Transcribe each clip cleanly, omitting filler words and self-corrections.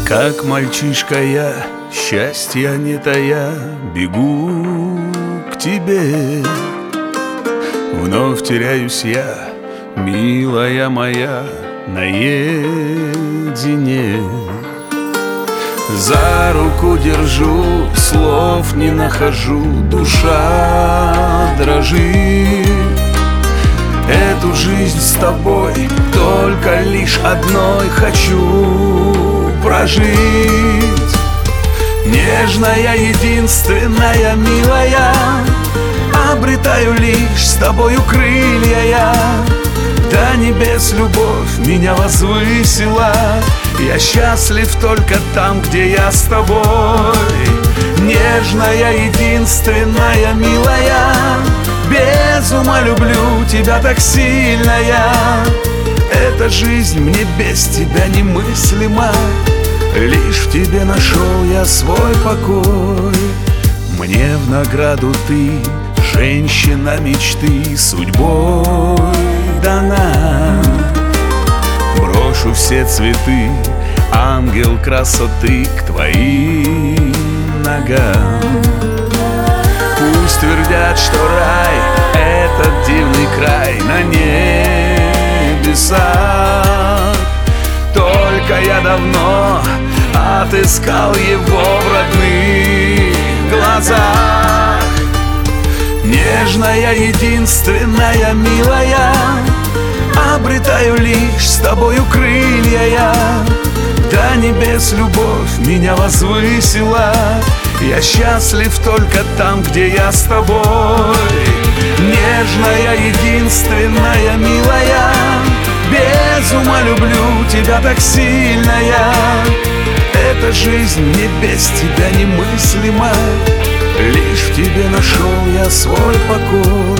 Как мальчишка я, счастья не тая, бегу к тебе. Вновь теряюсь я, милая моя, наедине. За руку держу, слов не нахожу, душа дрожит. Эту жизнь с тобой только лишь одной хочу прожить. Нежная, единственная, милая, обретаю лишь с тобою крылья я. До небес любовь меня возвысила, я счастлив только там, где я с тобой. Нежная, единственная, милая, без ума люблю тебя так сильно я. Эта жизнь мне без тебя немыслима, лишь в тебе нашел я свой покой. Мне в награду ты, женщина мечты, судьбой дана. Брошу все цветы, ангел красоты, к твоим ногам. Пусть твердят, что рай — этот дивный край на небесах. Только я давно отыскал его в родных глазах. Нежная, единственная, милая, обретаю лишь с тобою крылья я. До небес любовь меня возвысила, я счастлив только там, где я с тобой. Нежная, единственная, милая, без ума люблю тебя так сильно я. Эта жизнь мне без тебя немыслима, лишь в тебе нашел я свой покой.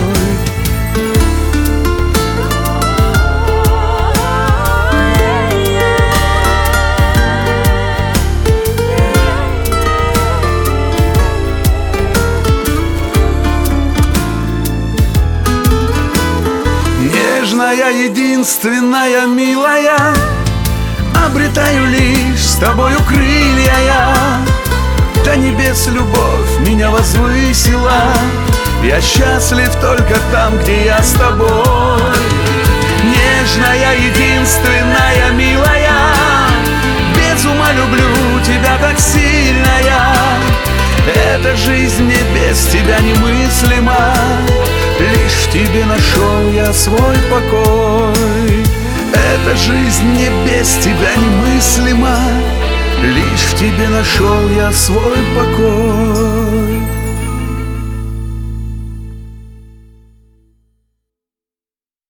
Нежная, единственная, милая, обретаю лишь с тобою крылья я. До небес любовь меня возвысила, я счастлив только там, где я с тобой. Нежная, единственная, милая, без ума люблю тебя так сильно я. Эта жизнь мне без тебя немыслима, лишь в тебе нашел я свой покой. Эта жизнь мне без тебя немыслима, лишь в тебе нашел я свой покой.